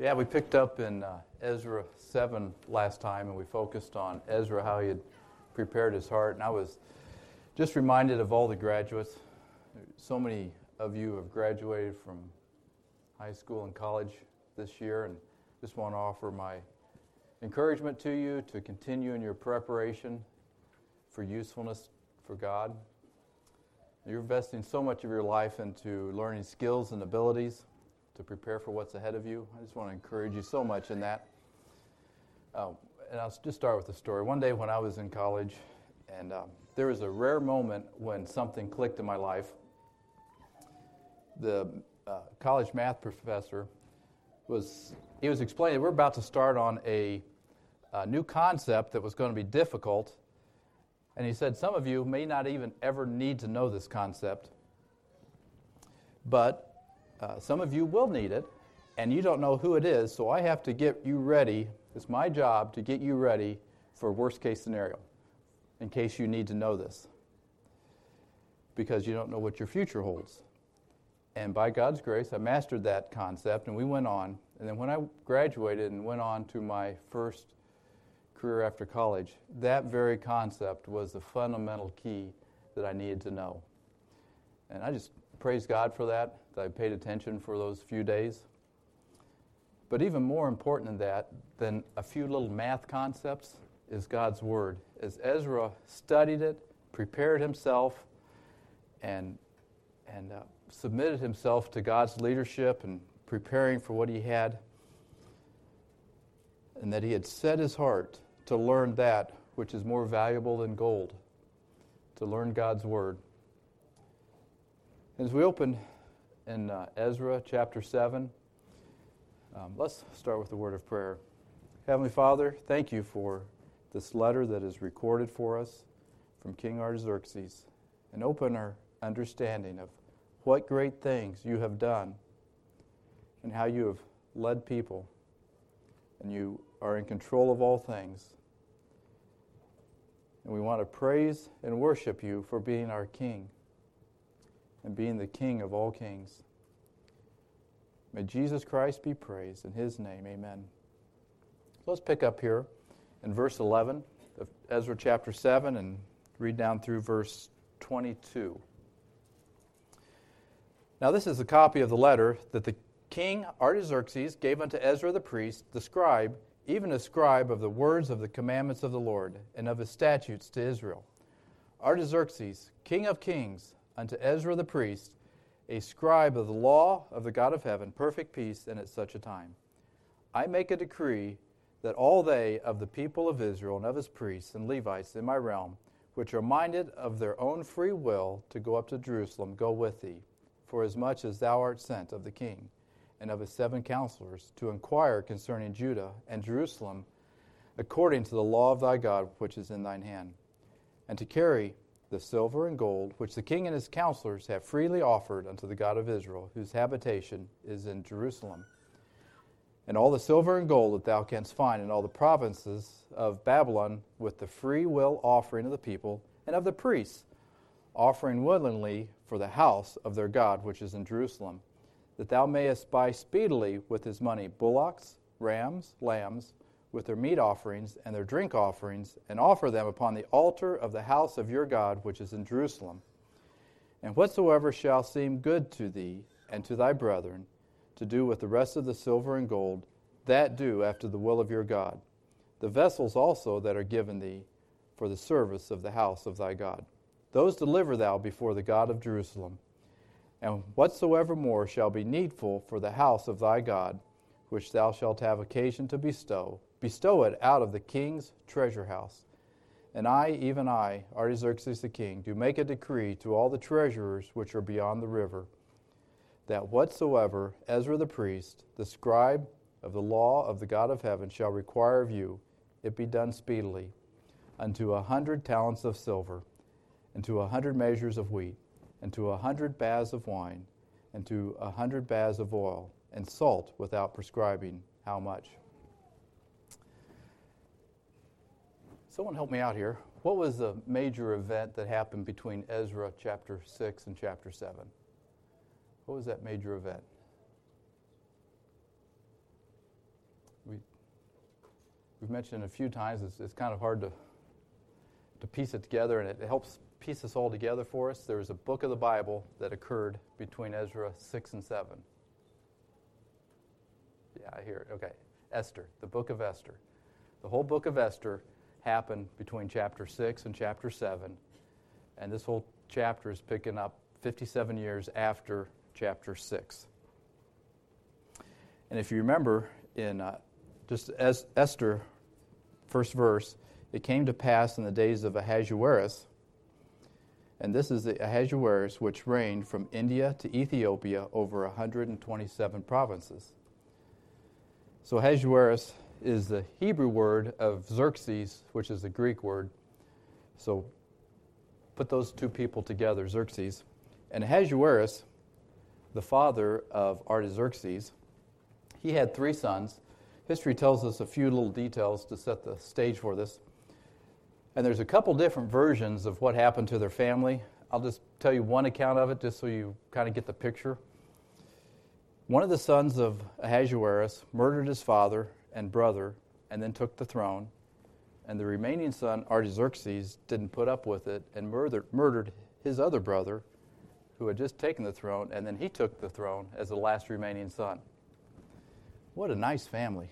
Yeah, we picked up in Ezra 7 last time, and we focused on Ezra, how he had prepared his heart. And I was just reminded of all the graduates. So many of you have graduated from high school and college this year, and just want to offer my encouragement to you to continue in your preparation for usefulness for God. You're investing so much of your life into learning skills and abilities to prepare for what's ahead of you. I just want to encourage you so much in that. And I'll just start with a story. One day when I was in college, and there was a rare moment when something clicked in my life. The college math professor was explaining we're about to start on a new concept that was going to be difficult. And he said, some of you may not even ever need to know this concept, but some of you will need it, and you don't know who it is, so I have to get you ready. It's my job to get you ready for a worst-case scenario in case you need to know this, because you don't know what your future holds. And by God's grace, I mastered that concept, and we went on. And then when I graduated and went on to my first career after college, that very concept was the fundamental key that I needed to know. And I just praise God for that I paid attention for those few days. But even more important than that, than a few little math concepts, is God's Word. As Ezra studied it, prepared himself, and submitted himself to God's leadership and preparing for what he had, and that he had set his heart to learn that which is more valuable than gold, to learn God's Word. As we open in Ezra chapter 7, let's start with the word of prayer. Heavenly Father, thank you for this letter that is recorded for us from King Artaxerxes, and open our understanding of what great things you have done and how you have led people, and you are in control of all things. And we want to praise and worship you for being our King and being the King of all kings. May Jesus Christ be praised. In his name, amen. Let's pick up here in verse 11 of Ezra chapter 7 and read down through verse 22. Now this is a copy of the letter that the king Artaxerxes gave unto Ezra the priest, the scribe, even a scribe of the words of the commandments of the Lord, and of his statutes to Israel. Artaxerxes, king of kings, unto Ezra the priest, a scribe of the law of the God of heaven, perfect peace, and at such a time. I make a decree that all they of the people of Israel and of his priests and Levites in my realm, which are minded of their own free will to go up to Jerusalem, go with thee, forasmuch as thou art sent of the king and of his 7 counselors to inquire concerning Judah and Jerusalem, according to the law of thy God which is in thine hand, and to carry the silver and gold, which the king and his counselors have freely offered unto the God of Israel, whose habitation is in Jerusalem. And all the silver and gold that thou canst find in all the provinces of Babylon, with the free will offering of the people and of the priests, offering willingly for the house of their God, which is in Jerusalem, that thou mayest buy speedily with his money bullocks, rams, lambs, with their meat offerings and their drink offerings, and offer them upon the altar of the house of your God, which is in Jerusalem. And whatsoever shall seem good to thee and to thy brethren, to do with the rest of the silver and gold, that do after the will of your God. The vessels also that are given thee for the service of the house of thy God, those deliver thou before the God of Jerusalem. And whatsoever more shall be needful for the house of thy God, which thou shalt have occasion to bestow it out of the king's treasure house. And I, even I, Artaxerxes the king, do make a decree to all the treasurers which are beyond the river, that whatsoever Ezra the priest, the scribe of the law of the God of heaven, shall require of you, it be done speedily, unto 100 talents of silver, and to 100 measures of wheat, and to 100 baths of wine, and to 100 baths of oil, and salt without prescribing how much. Someone help me out here. What was the major event that happened between Ezra chapter 6 and chapter 7? What was that major event? we've mentioned a few times, it's kind of hard to piece it together, and it helps piece this all together for us. There is a book of the Bible that occurred between Ezra 6 and 7. Yeah, I hear it. Okay. Esther, the book of Esther. The whole book of Esther happened between chapter 6 and chapter 7, and this whole chapter is picking up 57 years after chapter 6. And if you remember, in just as Esther, first verse, it came to pass in the days of Ahasuerus, and this is the Ahasuerus which reigned from India to Ethiopia over 127 provinces. So Ahasuerus is the Hebrew word of Xerxes, which is the Greek word. So put those two people together, Xerxes. And Ahasuerus, the father of Artaxerxes, he had 3 sons. History tells us a few little details to set the stage for this. And there's a couple different versions of what happened to their family. I'll just tell you one account of it just so you kind of get the picture. One of the sons of Ahasuerus murdered his father and brother and then took the throne. And the remaining son, Artaxerxes, didn't put up with it and murdered his other brother who had just taken the throne, and then he took the throne as the last remaining son. What a nice family.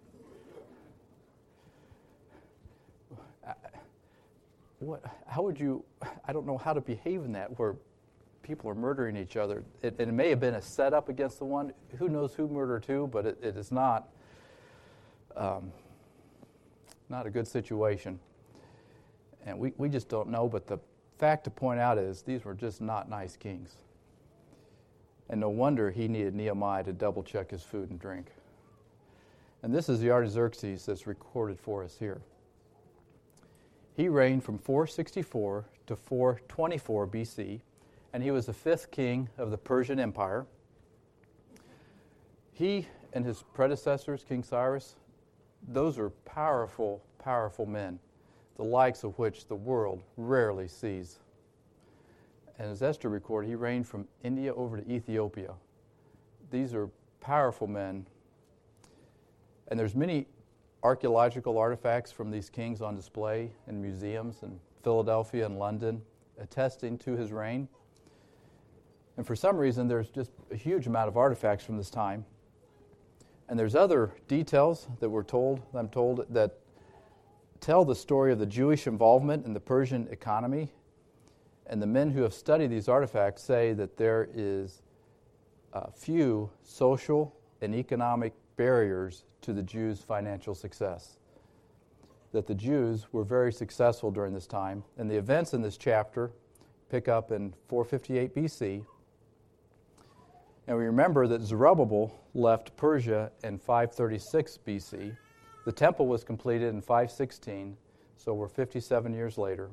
How would you, I don't know how to behave in that where people are murdering each other. It may have been a setup against the one. Who knows who murdered who, but it is not a good situation. And we just don't know, but the fact to point out is these were just not nice kings. And no wonder he needed Nehemiah to double check his food and drink. And this is the Artaxerxes that's recorded for us here. He reigned from 464 to 424 BC, and he was the 5th king of the Persian Empire. He and his predecessors, King Cyrus, those are powerful, powerful men, the likes of which the world rarely sees. And as Esther recorded, he reigned from India over to Ethiopia. These are powerful men. And there's many archaeological artifacts from these kings on display in museums in Philadelphia and London, attesting to his reign. And for some reason, there's just a huge amount of artifacts from this time. And there's other details that I'm told, that tell the story of the Jewish involvement in the Persian economy. And the men who have studied these artifacts say that there is few social and economic barriers to the Jews' financial success. That the Jews were very successful during this time. And the events in this chapter pick up in 458 BC. And we remember that Zerubbabel left Persia in 536 BC. The temple was completed in 516, so we're 57 years later.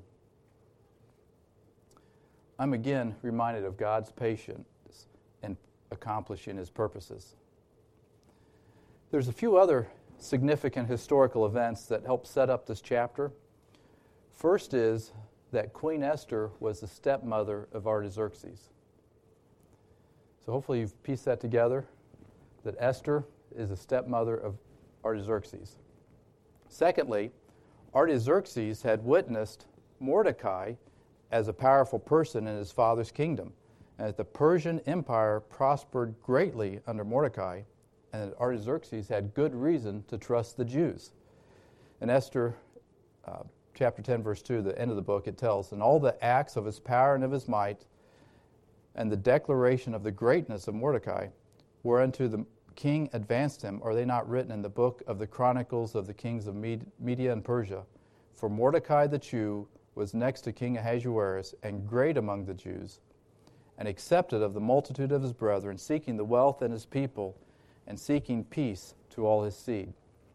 I'm again reminded of God's patience in accomplishing his purposes. There's a few other significant historical events that help set up this chapter. First is that Queen Esther was the stepmother of Artaxerxes. So hopefully you've pieced that together, that Esther is the stepmother of Artaxerxes. Secondly, Artaxerxes had witnessed Mordecai as a powerful person in his father's kingdom, and that the Persian Empire prospered greatly under Mordecai, and that Artaxerxes had good reason to trust the Jews. In Esther chapter 10, verse 2, the end of the book, it tells, "And all the acts of his power and of his might, and the declaration of the greatness of Mordecai, whereunto the king advanced him, are they not written in the book of the chronicles of the kings of Media and Persia? For Mordecai the Jew was next to King Ahasuerus, and great among the Jews, and accepted of the multitude of his brethren, seeking the wealth in his people, and seeking peace to all his seed."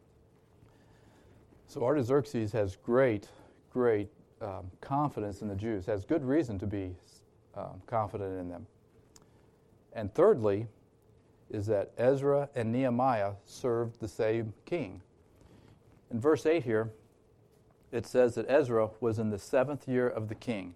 So Artaxerxes has great confidence in the Jews, has good reason to be confident in them. And thirdly is that Ezra and Nehemiah served the same king. In verse 8 here, it says that Ezra was in the 7th year of the king.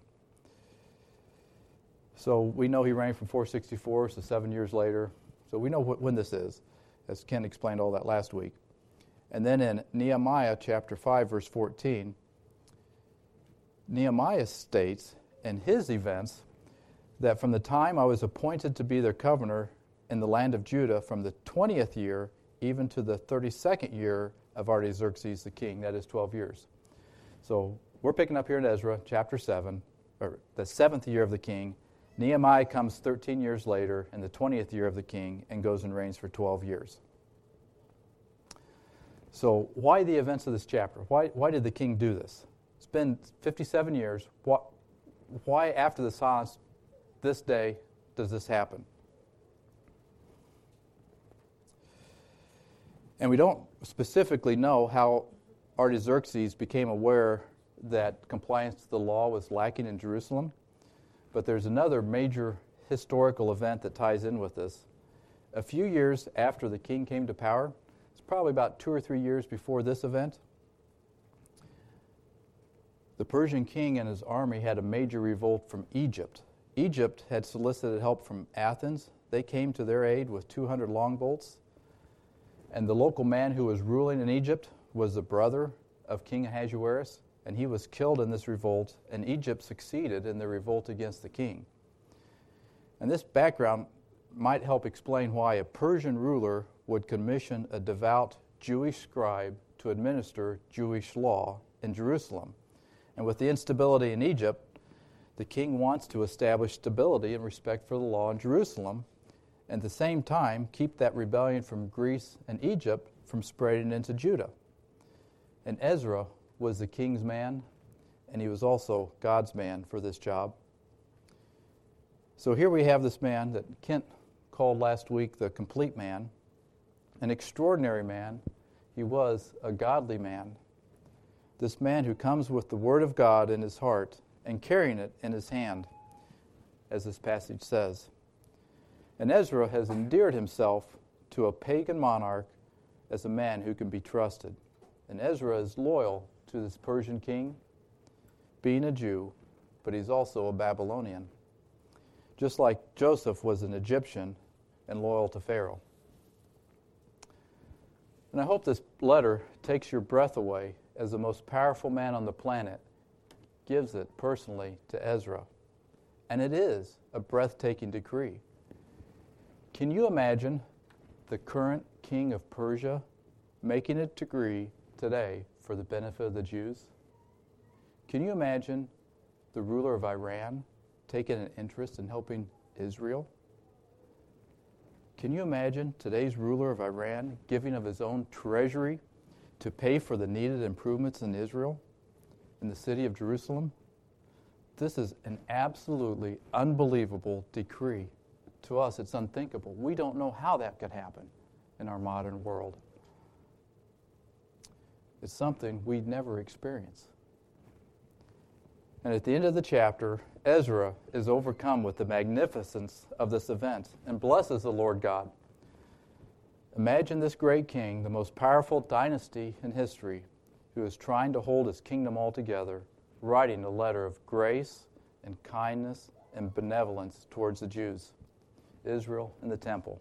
So we know he reigned from 464, so 7 years later. So we know when this is, as Ken explained all that last week. And then in Nehemiah chapter 5, verse 14, Nehemiah states in his events that from the time I was appointed to be their governor in the land of Judah, from the 20th year even to the 32nd year of Artaxerxes the king, that is 12 years. So we're picking up here in Ezra chapter 7, or the 7th year of the king. Nehemiah comes 13 years later in the 20th year of the king and goes and reigns for 12 years. So why the events of this chapter? Why did the king do this? It's been 57 years. Why after the silence this day does this happen? And we don't specifically know how Artaxerxes became aware that compliance to the law was lacking in Jerusalem, but there's another major historical event that ties in with this. A few years after the king came to power, it's probably about 2 or 3 years before this event, the Persian king and his army had a major revolt from Egypt. Egypt had solicited help from Athens. They came to their aid with 200 longbolts. And the local man who was ruling in Egypt was the brother of King Ahasuerus, and he was killed in this revolt, and Egypt succeeded in the revolt against the king. And this background might help explain why a Persian ruler would commission a devout Jewish scribe to administer Jewish law in Jerusalem. And with the instability in Egypt, the king wants to establish stability and respect for the law in Jerusalem, and at the same time keep that rebellion from Greece and Egypt from spreading into Judah. And Ezra was the king's man, and he was also God's man for this job. So here we have this man that Kent called last week the complete man, an extraordinary man. He was a godly man. This man who comes with the Word of God in his heart and carrying it in his hand, as this passage says. And Ezra has endeared himself to a pagan monarch as a man who can be trusted. And Ezra is loyal to this Persian king, being a Jew, but he's also a Babylonian, just like Joseph was an Egyptian and loyal to Pharaoh. And I hope this letter takes your breath away as the most powerful man on the planet gives it personally to Ezra. And it is a breathtaking decree. Can you imagine the current king of Persia making a decree today for the benefit of the Jews? Can you imagine the ruler of Iran taking an interest in helping Israel? Can you imagine today's ruler of Iran giving of his own treasury to pay for the needed improvements in Israel, in the city of Jerusalem? This is an absolutely unbelievable decree. To us, it's unthinkable. We don't know how that could happen in our modern world. It's something we'd never experience. And at the end of the chapter, Ezra is overcome with the magnificence of this event and blesses the Lord God. Imagine this great king, the most powerful dynasty in history, who is trying to hold his kingdom all together, writing a letter of grace and kindness and benevolence towards the Jews, Israel, and the temple.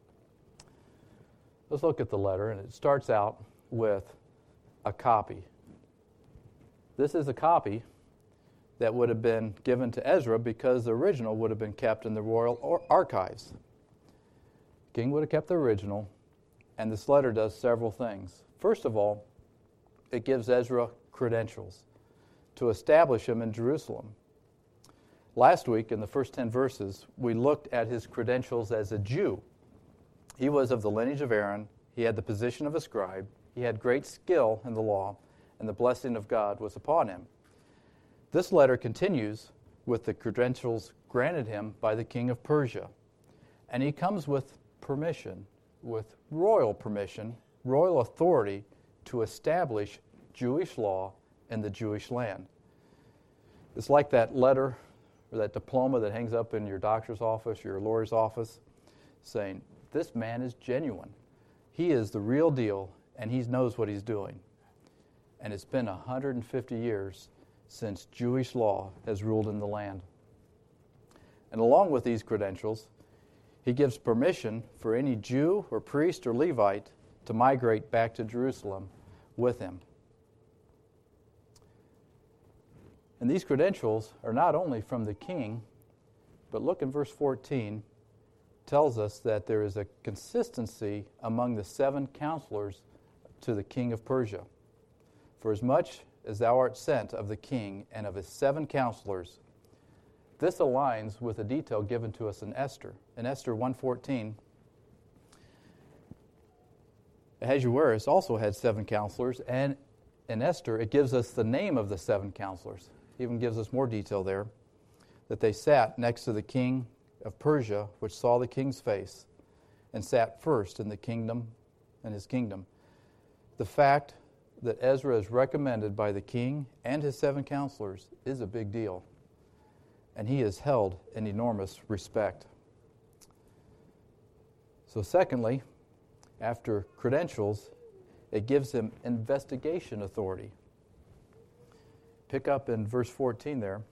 Let's look at the letter, and it starts out with a copy. This is a copy that would have been given to Ezra because the original would have been kept in the royal archives. The king would have kept the original, and this letter does several things. First of all, it gives Ezra credentials to establish him in Jerusalem. Last week, in the first 10 verses, we looked at his credentials as a Jew. He was of the lineage of Aaron. He had the position of a scribe. He had great skill in the law, and the blessing of God was upon him. This letter continues with the credentials granted him by the king of Persia. And he comes with permission, with royal permission, royal authority to establish Jewish law in the Jewish land. It's like that letter or that diploma that hangs up in your doctor's office, your lawyer's office, saying, this man is genuine. He is the real deal, and he knows what he's doing. And it's been 150 years since Jewish law has ruled in the land. And along with these credentials, he gives permission for any Jew or priest or Levite to migrate back to Jerusalem with him. And these credentials are not only from the king, but look in verse 14, tells us that there is a consistency among the 7 counselors to the king of Persia. For as much as thou art sent of the king and of his 7 counselors, this aligns with a detail given to us in Esther. In Esther 1:14, Ahasuerus also had 7 counselors, and in Esther it gives us the name of the 7 counselors. It even gives us more detail there, that they sat next to the king of Persia, which saw the king's face, and sat first in the kingdom, in his kingdom. The fact that Ezra is recommended by the king and his 7 counselors is a big deal, and he is held in enormous respect. So secondly, after credentials, it gives him investigation authority. Pick up in verse 14 there.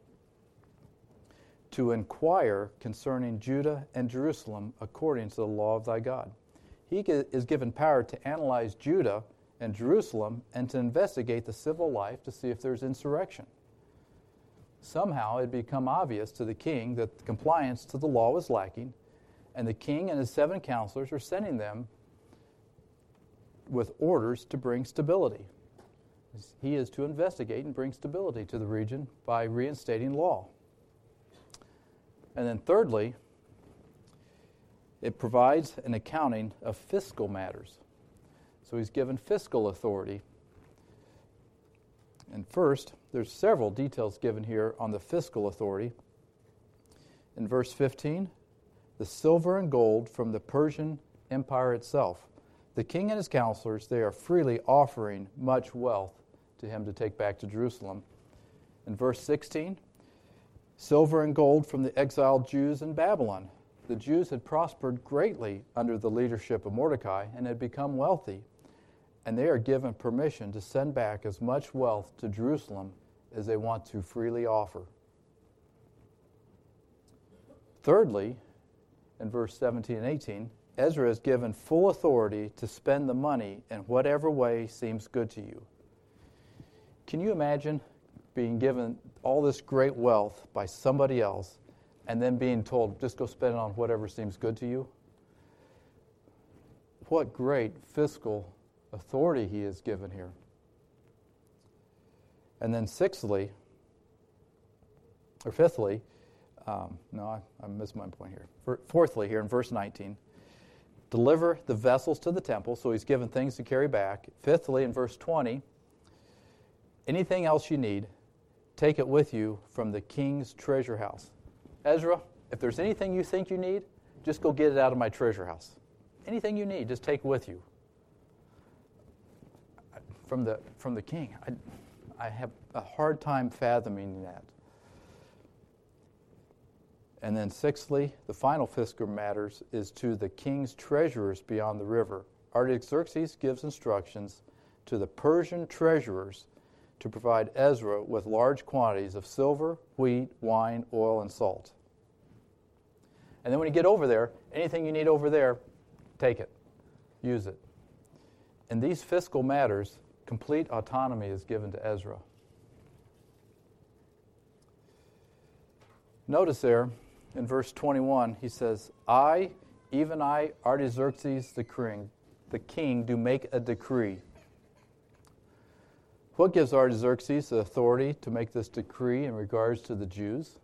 To inquire concerning Judah and Jerusalem according to the law of thy God. He is given power to analyze Judah and Jerusalem and to investigate the civil life to see if there's insurrection. Somehow it become obvious to the king that compliance to the law was lacking, and the king and his 7 counselors are sending them with orders to bring stability. He is to investigate and bring stability to the region by reinstating law. And then thirdly, it provides an accounting of fiscal matters. So he's given fiscal authority. And first, there's several details given here on the fiscal authority. In verse 15, the silver and gold from the Persian Empire itself. The king and his counselors, they are freely offering much wealth to him to take back to Jerusalem. In verse 16, silver and gold from the exiled Jews in Babylon. The Jews had prospered greatly under the leadership of Mordecai and had become wealthy, and they are given permission to send back as much wealth to Jerusalem as they want to freely offer. Thirdly, in verse 17 and 18, Ezra is given full authority to spend the money in whatever way seems good to you. Can you imagine being given all this great wealth by somebody else and then being told, just go spend it on whatever seems good to you? What great fiscal authority he is given here. And then fifthly, I missed my point here. Fourthly, here in verse 19, deliver the vessels to the temple, so he's given things to carry back. Fifthly, in verse 20, anything else you need, take it with you from the king's treasure house. Ezra, if there's anything you think you need, just go get it out of my treasure house. Anything you need, just take it with you. From the king, I have a hard time fathoming that. And then sixthly, the final fiscal matters is to the king's treasurers beyond the river. Artaxerxes gives instructions to the Persian treasurers to provide Ezra with large quantities of silver, wheat, wine, oil, and salt. And then when you get over there, anything you need over there, take it. Use it. In these fiscal matters, complete autonomy is given to Ezra. Notice there, in verse 21, he says, I, even I, Artaxerxes the king, do make a decree. What gives Artaxerxes the authority to make this decree in regards to the Jews?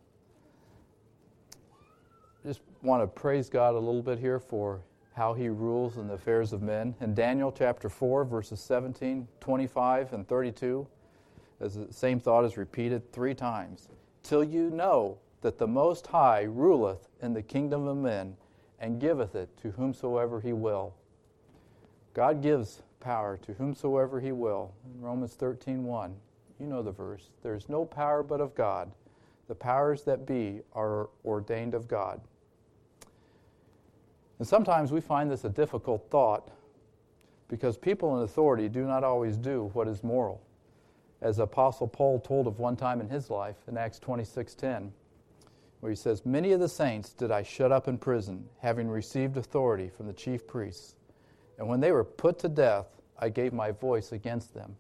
Just want to praise God a little bit here for how he rules in the affairs of men. In Daniel chapter 4, verses 17, 25, and 32, as the same thought is repeated 3 times. Till you know that the Most High ruleth in the kingdom of men, and giveth it to whomsoever he will. God gives power to whomsoever he will. In Romans 13:1, you know the verse. There is no power but of God. The powers that be are ordained of God. And sometimes we find this a difficult thought because people in authority do not always do what is moral. As Apostle Paul told of one time in his life in Acts 26:10, where he says, many of the saints did I shut up in prison, having received authority from the chief priests. And when they were put to death, I gave my voice against them.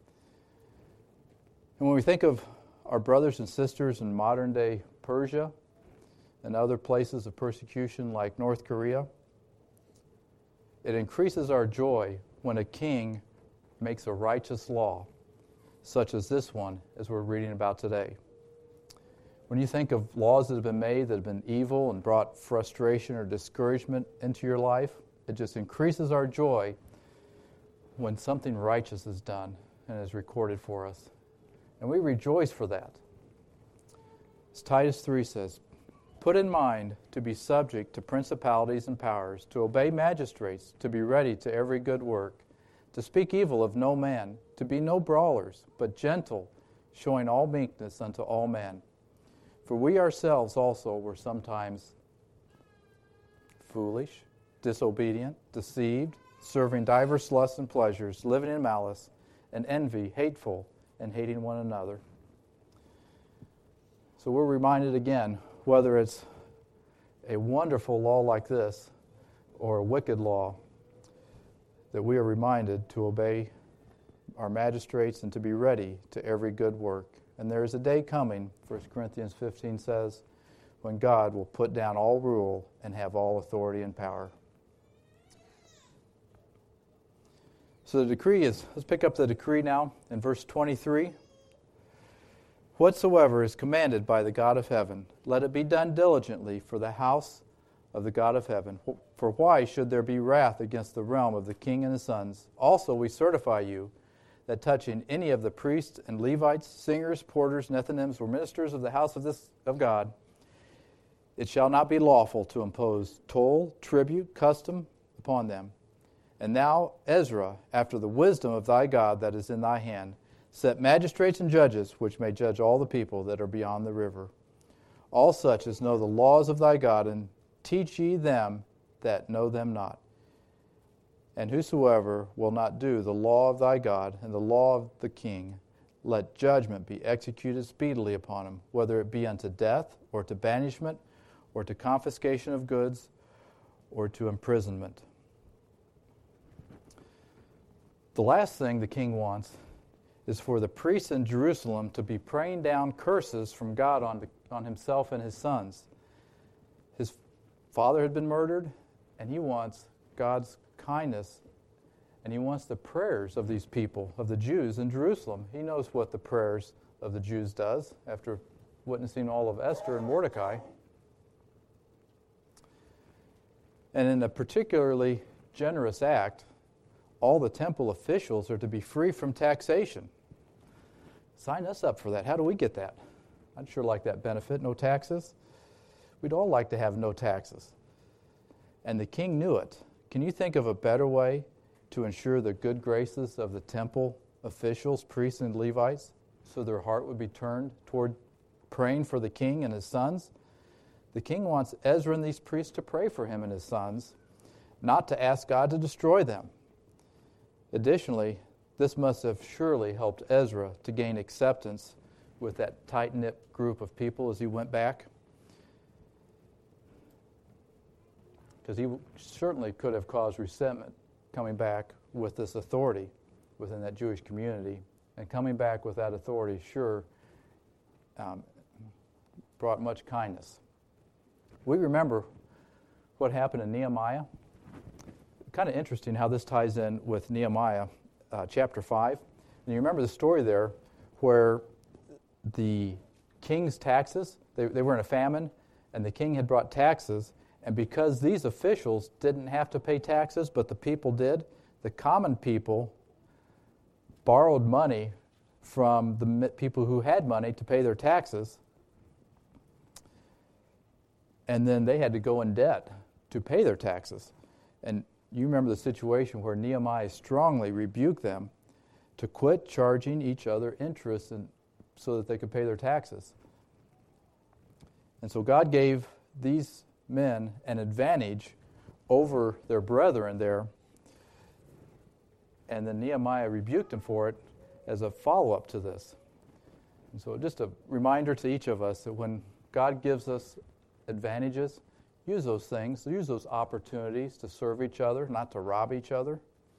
And when we think of our brothers and sisters in modern-day Persia and other places of persecution like North Korea, it increases our joy when a king makes a righteous law, such as this one, as we're reading about today. When you think of laws that have been made that have been evil and brought frustration or discouragement into your life, it just increases our joy when something righteous is done and is recorded for us. And we rejoice for that. As Titus 3 says, put in mind to be subject to principalities and powers, to obey magistrates, to be ready to every good work, to speak evil of no man, to be no brawlers, but gentle, showing all meekness unto all men. For we ourselves also were sometimes foolish, disobedient, deceived, serving divers lusts and pleasures, living in malice and envy, hateful, and hating one another. So we're reminded again, whether it's a wonderful law like this or a wicked law, that we are reminded to obey our magistrates and to be ready to every good work. And there is a day coming, 1 Corinthians 15 says, when God will put down all rule and have all authority and power. So the decree is, let's pick up the decree now in verse 23. Whatsoever is commanded by the God of heaven, let it be done diligently for the house of the God of heaven. For why should there be wrath against the realm of the king and his sons? Also we certify you that touching any of the priests and Levites, singers, porters, Nethinims, or ministers of the house of God, it shall not be lawful to impose toll, tribute, custom upon them. And thou, Ezra, after the wisdom of thy God that is in thy hand, set magistrates and judges, which may judge all the people that are beyond the river. All such as know the laws of thy God, and teach ye them that know them not. And whosoever will not do the law of thy God and the law of the king, let judgment be executed speedily upon him, whether it be unto death, or to banishment, or to confiscation of goods, or to imprisonment. The last thing the king wants is for the priests in Jerusalem to be praying down curses from God on himself and his sons. His father had been murdered, and he wants God's kindness, and he wants the prayers of these people, of the Jews in Jerusalem. He knows what the prayers of the Jews does after witnessing all of Esther and Mordecai. And in a particularly generous act, all the temple officials are to be free from taxation. Sign us up for that. How do we get that? I'd sure like that benefit, no taxes. We'd all like to have no taxes. And the king knew it. Can you think of a better way to ensure the good graces of the temple officials, priests, and Levites, so their heart would be turned toward praying for the king and his sons? The king wants Ezra and these priests to pray for him and his sons, not to ask God to destroy them. Additionally, this must have surely helped Ezra to gain acceptance with that tight-knit group of people as he went back. Because he certainly could have caused resentment coming back with this authority within that Jewish community. And coming back with that authority sure brought much kindness. We remember what happened in Nehemiah. Kind of interesting how this ties in with Nehemiah chapter 5. And you remember the story there where the king's taxes, they were in a famine, and the king had brought taxes, and because these officials didn't have to pay taxes, but the people did, the common people borrowed money from the people who had money to pay their taxes, and then they had to go in debt to pay their taxes. And you remember the situation where Nehemiah strongly rebuked them to quit charging each other interest so that they could pay their taxes. And so God gave these men an advantage over their brethren there, and then Nehemiah rebuked them for it as a follow-up to this. And so just a reminder to each of us that when God gives us advantages, use those things, use those opportunities to serve each other, not to rob each other.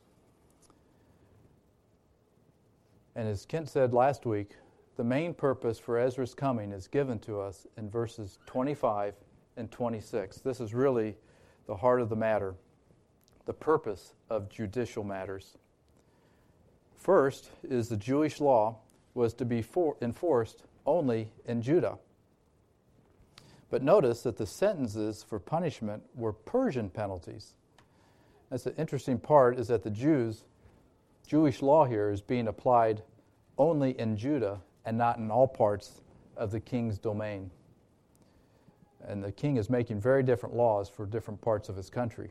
And as Kent said last week, the main purpose for Ezra's coming is given to us in verses 25 and 26. This is really the heart of the matter, the purpose of judicial matters. First is the Jewish law was to be enforced only in Judah. But notice that the sentences for punishment were Persian penalties. That's the interesting part, is that the Jewish law here is being applied only in Judah and not in all parts of the king's domain. And the king is making very different laws for different parts of his country.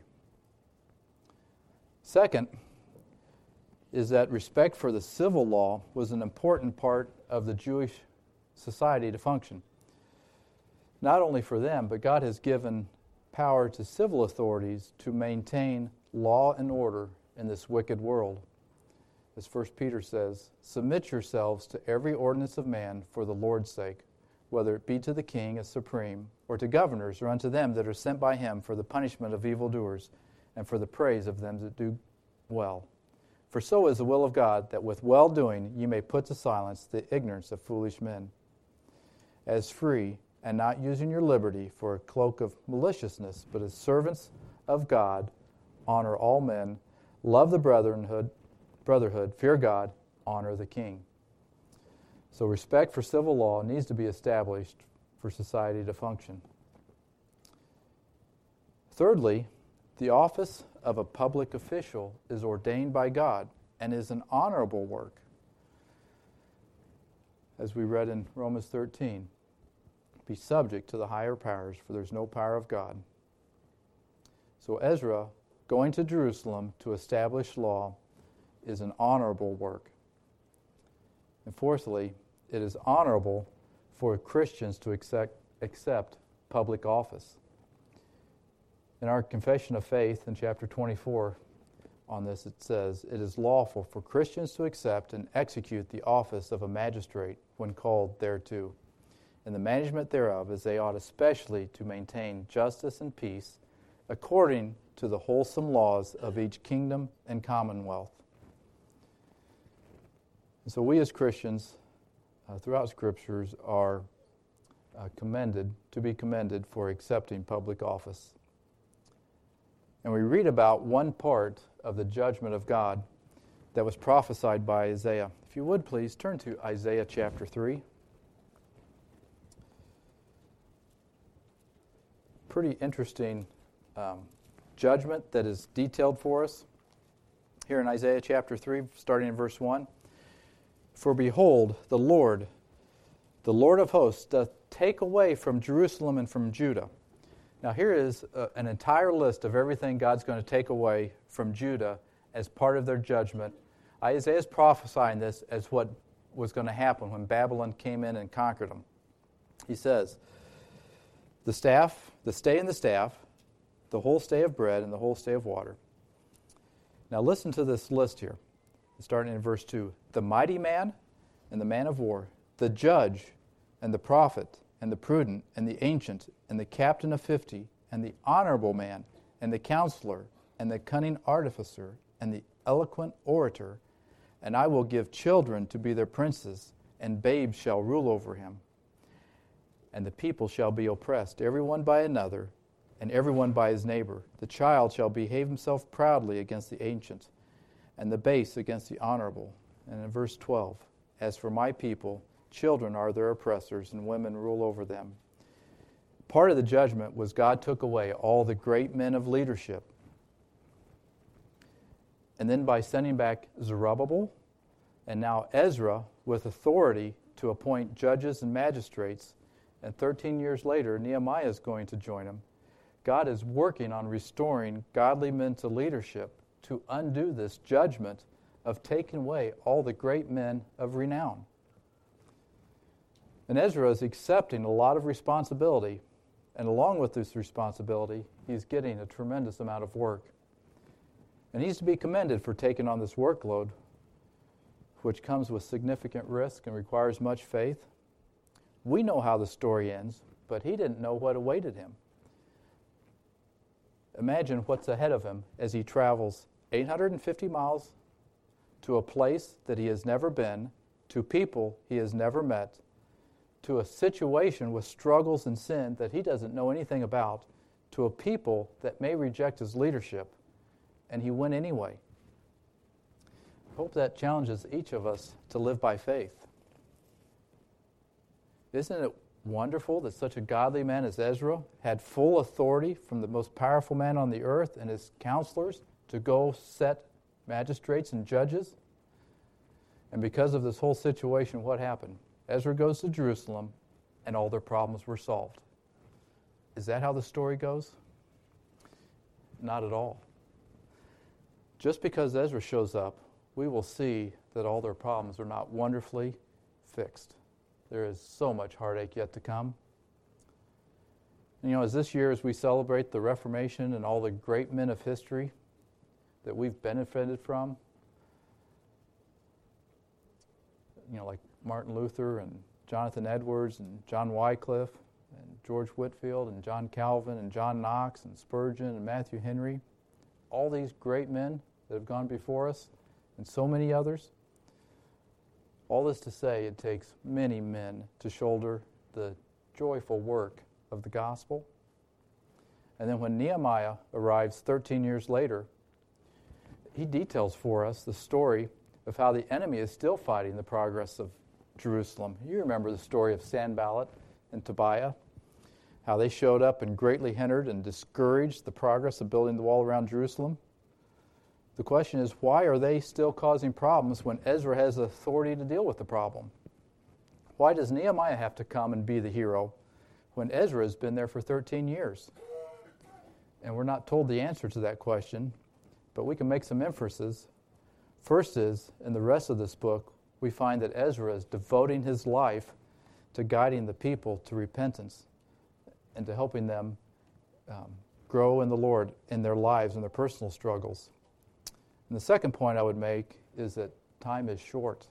Second is that respect for the civil law was an important part of the Jewish society to function. Not only for them, but God has given power to civil authorities to maintain law and order in this wicked world. As 1 Peter says, submit yourselves to every ordinance of man for the Lord's sake, whether it be to the king as supreme, or to governors, or unto them that are sent by him for the punishment of evildoers, and for the praise of them that do well. For so is the will of God, that with well-doing ye may put to silence the ignorance of foolish men. As free, and not using your liberty for a cloak of maliciousness, but as servants of God, honor all men, love the brotherhood, fear God, honor the king. So respect for civil law needs to be established for society to function. Thirdly, the office of a public official is ordained by God and is an honorable work. As we read in Romans 13, be subject to the higher powers, for there's no power of God. So Ezra, going to Jerusalem to establish law, is an honorable work. And fourthly, it is honorable for Christians to accept public office. In our Confession of Faith in chapter 24 on this, it says, it is lawful for Christians to accept and execute the office of a magistrate when called thereto, and the management thereof, as they ought especially to maintain justice and peace according to the wholesome laws of each kingdom and commonwealth. And so we as Christians throughout Scriptures are to be commended for accepting public office. And we read about one part of the judgment of God that was prophesied by Isaiah. If you would please turn to Isaiah chapter 3. Pretty interesting judgment that is detailed for us here in Isaiah chapter 3, starting in verse 1. For behold, the Lord of hosts, doth take away from Jerusalem and from Judah. Now here is an entire list of everything God's going to take away from Judah as part of their judgment. Isaiah is prophesying this as what was going to happen when Babylon came in and conquered them. He says, the stay and the staff, the whole stay of bread and the whole stay of water. Now listen to this list here, starting in verse 2. The mighty man and the man of war, the judge and the prophet and the prudent and the ancient and the captain of 50 and the honorable man and the counselor and the cunning artificer and the eloquent orator, and I will give children to be their princes, and babes shall rule over him. And the people shall be oppressed, every one by another, and every one by his neighbor. The child shall behave himself proudly against the ancient, and the base against the honorable. And in verse 12, as for my people, children are their oppressors, and women rule over them. Part of the judgment was God took away all the great men of leadership. And then by sending back Zerubbabel, and now Ezra with authority to appoint judges and magistrates, and 13 years later, Nehemiah is going to join him. God is working on restoring godly men to leadership to undo this judgment of taking away all the great men of renown. And Ezra is accepting a lot of responsibility, and along with this responsibility, he's getting a tremendous amount of work. And he's to be commended for taking on this workload, which comes with significant risk and requires much faith. We know how the story ends, but he didn't know what awaited him. Imagine what's ahead of him as he travels 850 miles to a place that he has never been, to people he has never met, to a situation with struggles and sin that he doesn't know anything about, to a people that may reject his leadership, and he went anyway. I hope that challenges each of us to live by faith. Isn't it wonderful that such a godly man as Ezra had full authority from the most powerful man on the earth and his counselors to go set magistrates and judges? And because of this whole situation, what happened? Ezra goes to Jerusalem, and all their problems were solved. Is that how the story goes? Not at all. Just because Ezra shows up, we will see that all their problems are not wonderfully fixed. There is so much heartache yet to come. And, as this year, as we celebrate the Reformation and all the great men of history that we've benefited from, like Martin Luther and Jonathan Edwards and John Wycliffe and George Whitefield and John Calvin and John Knox and Spurgeon and Matthew Henry, all these great men that have gone before us and so many others. All this to say, it takes many men to shoulder the joyful work of the gospel. And then when Nehemiah arrives 13 years later, he details for us the story of how the enemy is still fighting the progress of Jerusalem. You remember the story of Sanballat and Tobiah, how they showed up and greatly hindered and discouraged the progress of building the wall around Jerusalem. The question is, why are they still causing problems when Ezra has authority to deal with the problem? Why does Nehemiah have to come and be the hero when Ezra has been there for 13 years? And we're not told the answer to that question, but we can make some inferences. First is, in the rest of this book, we find that Ezra is devoting his life to guiding the people to repentance and to helping them grow in the Lord in their lives and their personal struggles. And the second point I would make is that time is short.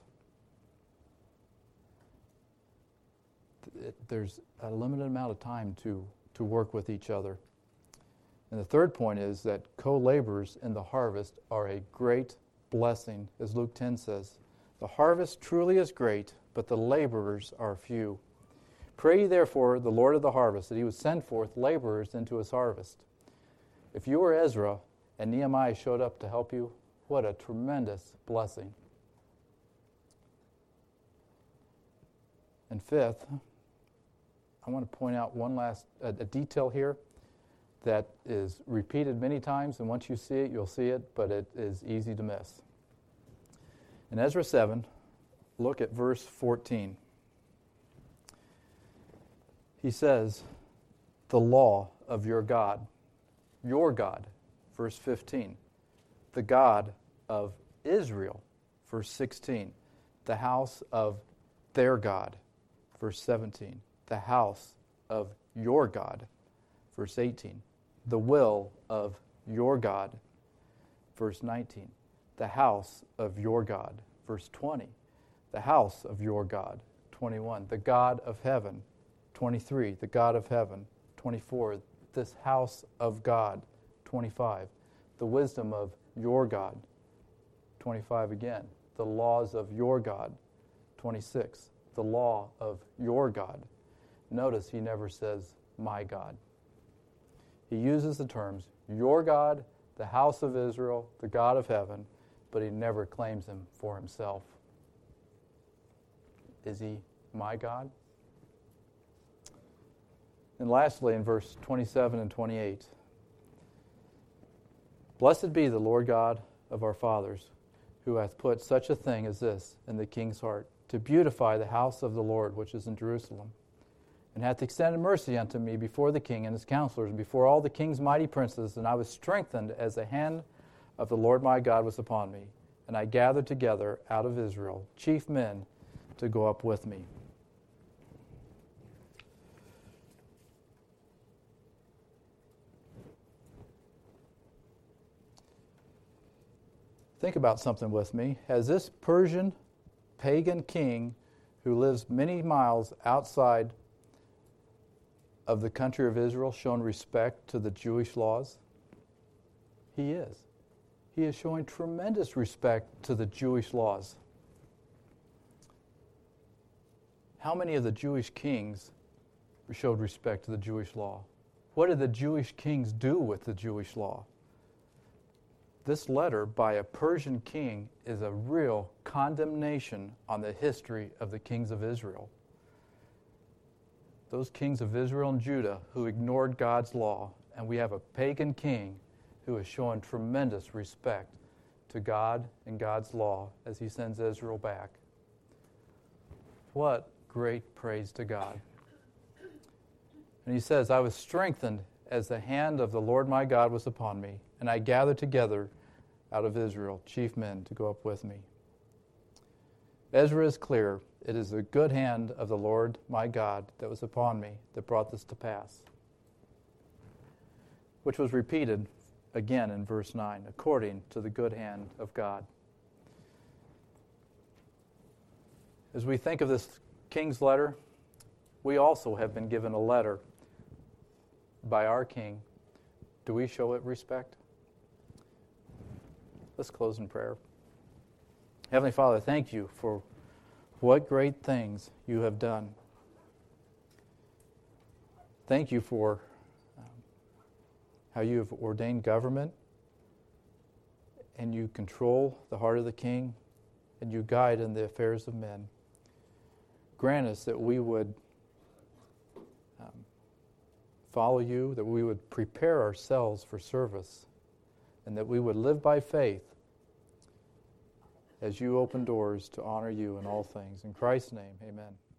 There's a limited amount of time to work with each other. And the third point is that co-laborers in the harvest are a great blessing, as Luke 10 says. The harvest truly is great, but the laborers are few. Pray ye therefore the Lord of the harvest that he would send forth laborers into his harvest. If you were Ezra and Nehemiah showed up to help you, what a tremendous blessing. And fifth, I want to point out one last a detail here that is repeated many times, and once you see it, you'll see it, but it is easy to miss. In Ezra 7, look at verse 14. He says, the law of your God, verse 15. The God of Israel, verse 16. The house of their God, verse 17. The house of your God, verse 18. The will of your God, verse 19. The house of your God, verse 20. The house of your God, 21. The God of heaven, 23. The God of heaven, 24. This house of God, 25. The wisdom of your God, 25 again. The laws of your God, 26. The law of your God. Notice he never says, my God. He uses the terms, your God, the house of Israel, the God of heaven, but he never claims him for himself. Is he my God? And lastly, in verse 27 and 28, blessed be the Lord God of our fathers, who hath put such a thing as this in the king's heart, to beautify the house of the Lord which is in Jerusalem, and hath extended mercy unto me before the king and his counselors, and before all the king's mighty princes, and I was strengthened as the hand of the Lord my God was upon me. And I gathered together out of Israel chief men to go up with me. Think about something with me. Has this Persian pagan king who lives many miles outside of the country of Israel shown respect to the Jewish laws? He is. He is showing tremendous respect to the Jewish laws. How many of the Jewish kings showed respect to the Jewish law? What did the Jewish kings do with the Jewish law? This letter by a Persian king is a real condemnation on the history of the kings of Israel. Those kings of Israel and Judah who ignored God's law, and we have a pagan king who is showing tremendous respect to God and God's law as he sends Israel back. What great praise to God. And he says, I was strengthened as the hand of the Lord my God was upon me, and I gathered together out of Israel chief men to go up with me. Ezra is clear. It is the good hand of the Lord my God that was upon me that brought this to pass, which was repeated again in verse 9, according to the good hand of God. As we think of this king's letter, we also have been given a letter by our king. Do we show it respect? Let's close in prayer. Heavenly Father, thank you for what great things you have done. Thank you for how you have ordained government, and you control the heart of the king, and you guide in the affairs of men. Grant us that we would follow you, that we would prepare ourselves for service, and that we would live by faith as you open doors to honor you in all things. In Christ's name, amen.